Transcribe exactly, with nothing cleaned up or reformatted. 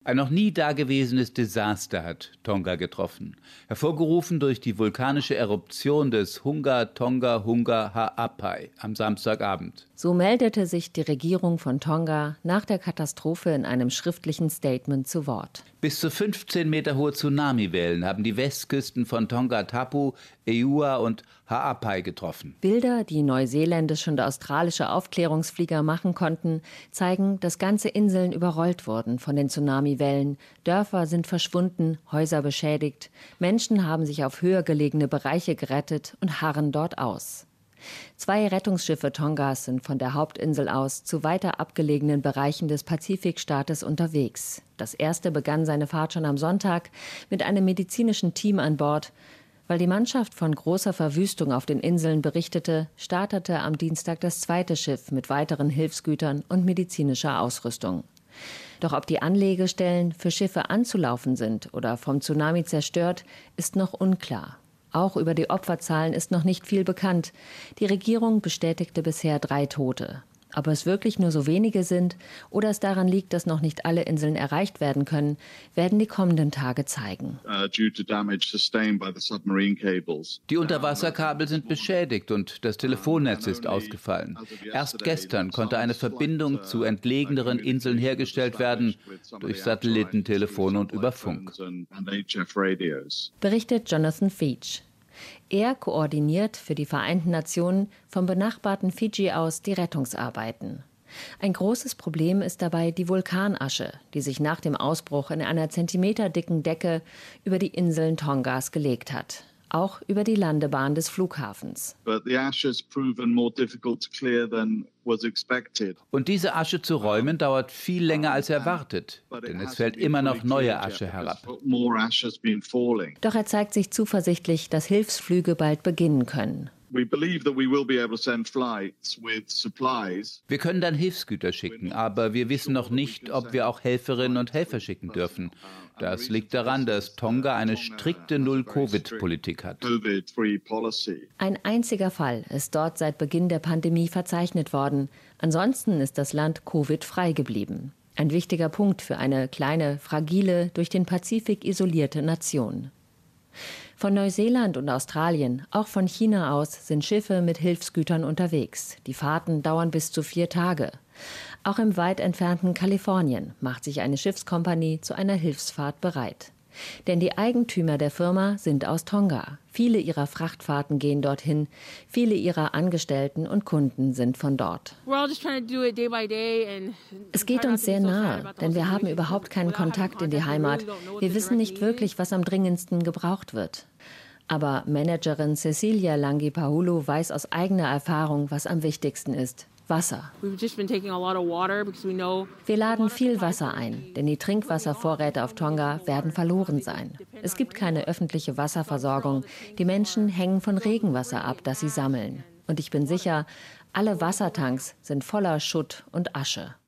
Ein noch nie dagewesenes Desaster hat Tonga getroffen, hervorgerufen durch die vulkanische Eruption des Hunga Tonga Hunga Ha'apai am Samstagabend. So meldete sich die Regierung von Tonga nach der Katastrophe in einem schriftlichen Statement zu Wort. Bis zu fünfzehn Meter hohe Tsunamiwellen haben die Westküsten von Tonga Tapu, Eua und Ha'apai getroffen. Bilder, die neuseeländische und australische Aufklärungsflieger machen konnten, zeigen, dass ganze Inseln überrollt wurden von den Tsunamiwellen. Dörfer sind verschwunden, Häuser beschädigt. Menschen haben sich auf höher gelegene Bereiche gerettet und harren dort aus. Zwei Rettungsschiffe Tongas sind von der Hauptinsel aus zu weiter abgelegenen Bereichen des Pazifikstaates unterwegs. Das erste begann seine Fahrt schon am Sonntag mit einem medizinischen Team an Bord. Weil die Mannschaft von großer Verwüstung auf den Inseln berichtete, startete am Dienstag das zweite Schiff mit weiteren Hilfsgütern und medizinischer Ausrüstung. Doch ob die Anlegestellen für Schiffe anzulaufen sind oder vom Tsunami zerstört, ist noch unklar. Auch über die Opferzahlen ist noch nicht viel bekannt. Die Regierung bestätigte bisher drei Tote. Ob es wirklich nur so wenige sind oder es daran liegt, dass noch nicht alle Inseln erreicht werden können, werden die kommenden Tage zeigen. Die Unterwasserkabel sind beschädigt und das Telefonnetz ist ausgefallen. Erst gestern konnte eine Verbindung zu entlegeneren Inseln hergestellt werden, durch Satellitentelefon und über Funk. Berichtet Jonathan Veitch. Er koordiniert für die Vereinten Nationen vom benachbarten Fidschi aus die Rettungsarbeiten. Ein großes Problem ist dabei die Vulkanasche, die sich nach dem Ausbruch in einer zentimeterdicken Decke über die Inseln Tongas gelegt hat. Auch über die Landebahn des Flughafens. Und diese Asche zu räumen, dauert viel länger als erwartet, denn es fällt immer noch neue Asche herab. Doch er zeigt sich zuversichtlich, dass Hilfsflüge bald beginnen können. Wir können dann Hilfsgüter schicken, aber wir wissen noch nicht, ob wir auch Helferinnen und Helfer schicken dürfen. Das liegt daran, dass Tonga eine strikte Null-Covid-Politik hat. Ein einziger Fall ist dort seit Beginn der Pandemie verzeichnet worden. Ansonsten ist das Land Covid-frei geblieben. Ein wichtiger Punkt für eine kleine, fragile, durch den Pazifik isolierte Nation. Von Neuseeland und Australien, auch von China aus, sind Schiffe mit Hilfsgütern unterwegs. Die Fahrten dauern bis zu vier Tage. Auch im weit entfernten Kalifornien macht sich eine Schiffskompanie zu einer Hilfsfahrt bereit. Denn die Eigentümer der Firma sind aus Tonga. Viele ihrer Frachtfahrten gehen dorthin. Viele ihrer Angestellten und Kunden sind von dort. Es geht uns sehr nahe, denn wir haben überhaupt keinen Kontakt in die Heimat. Wir wissen nicht wirklich, was am dringendsten gebraucht wird. Aber Managerin Cecilia Langipahulu weiß aus eigener Erfahrung, was am wichtigsten ist. Wasser. Wir laden viel Wasser ein, denn die Trinkwasservorräte auf Tonga werden verloren sein. Es gibt keine öffentliche Wasserversorgung. Die Menschen hängen von Regenwasser ab, das sie sammeln. Und ich bin sicher, alle Wassertanks sind voller Schutt und Asche.